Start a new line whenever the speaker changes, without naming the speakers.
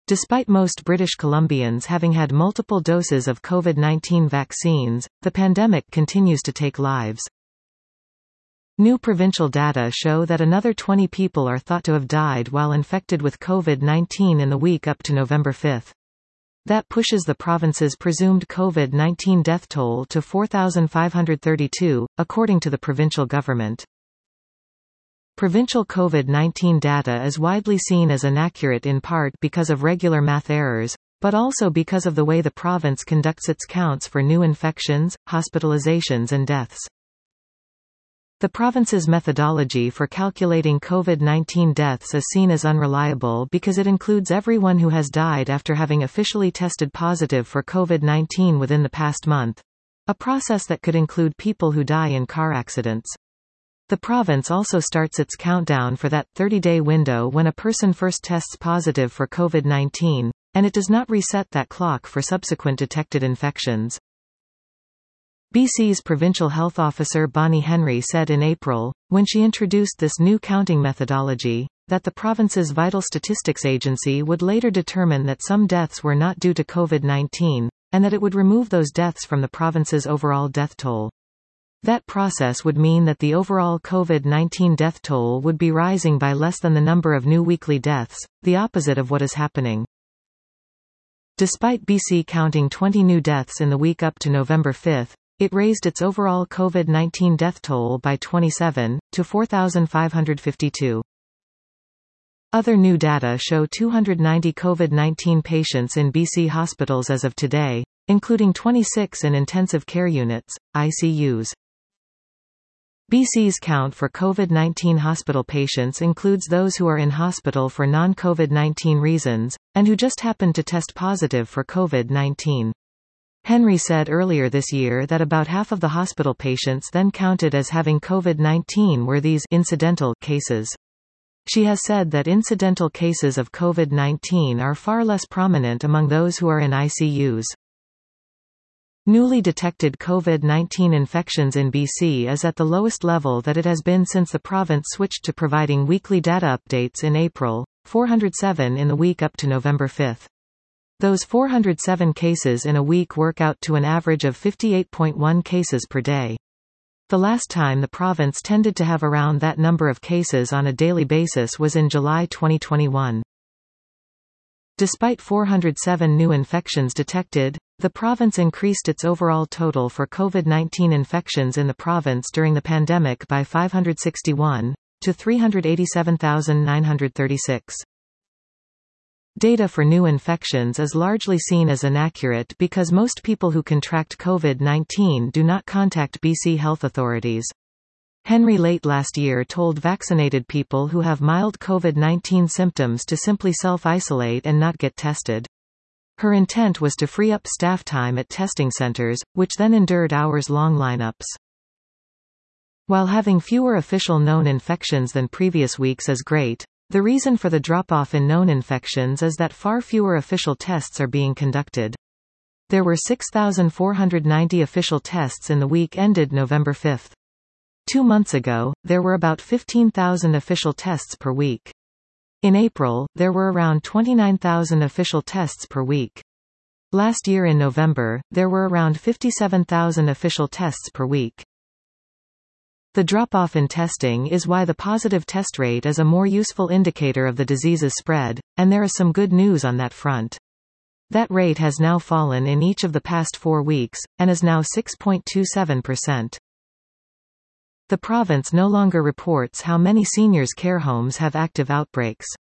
Despite most British Columbians having had multiple doses of COVID-19 vaccines, the pandemic continues to take lives. New provincial data show that another 20 people are thought to have died while infected with COVID-19 in the week up to November 5. That pushes the province's presumed COVID-19 death toll to 4,532, according to the provincial government. Provincial COVID-19 data is widely seen as inaccurate in part because of regular math errors, but also because of the way the province conducts its counts for new infections, hospitalizations and deaths. The province's methodology for calculating COVID-19 deaths is seen as unreliable because it includes everyone who has died after having officially tested positive for COVID-19 within the past month, a process that could include people who die in car accidents. The province also starts its countdown for that 30-day window when a person first tests positive for COVID-19, and it does not reset that clock for subsequent detected infections. BC's Provincial Health Officer Bonnie Henry said in April, when she introduced this new counting methodology, that the province's Vital Statistics Agency would later determine that some deaths were not due to COVID-19, and that it would remove those deaths from the province's overall death toll. That process would mean that the overall COVID-19 death toll would be rising by less than the number of new weekly deaths, the opposite of what is happening. Despite BC counting 20 new deaths in the week up to November 5, it raised its overall COVID-19 death toll by 27, to 4,552. Other new data show 290 COVID-19 patients in BC hospitals as of today, including 26 in intensive care units, ICUs. BC's count for COVID-19 hospital patients includes those who are in hospital for non-COVID-19 reasons, and who just happened to test positive for COVID-19. Henry said earlier this year that about half of the hospital patients then counted as having COVID-19 were these incidental cases. She has said that incidental cases of COVID-19 are far less prominent among those who are in ICUs. Newly detected COVID-19 infections in BC is at the lowest level that it has been since the province switched to providing weekly data updates in April, 407 in the week up to November 5. Those 407 cases in a week work out to an average of 58.1 cases per day. The last time the province tended to have around that number of cases on a daily basis was in July 2021. Despite 407 new infections detected, the province increased its overall total for COVID-19 infections in the province during the pandemic by 561, to 387,936. Data for new infections is largely seen as inaccurate because most people who contract COVID-19 do not contact BC health authorities. Henry late last year told vaccinated people who have mild COVID-19 symptoms to simply self-isolate and not get tested. Her intent was to free up staff time at testing centers, which then endured hours-long lineups. While having fewer official known infections than previous weeks is great, the reason for the drop-off in known infections is that far fewer official tests are being conducted. There were 6,490 official tests in the week ended November 5. 2 months ago, there were about 15,000 official tests per week. In April, there were around 29,000 official tests per week. Last year in November, there were around 57,000 official tests per week. The drop-off in testing is why the positive test rate is a more useful indicator of the disease's spread, and there is some good news on that front. That rate has now fallen in each of the past 4 weeks, and is now 6.27%. The province no longer reports how many seniors' care homes have active outbreaks.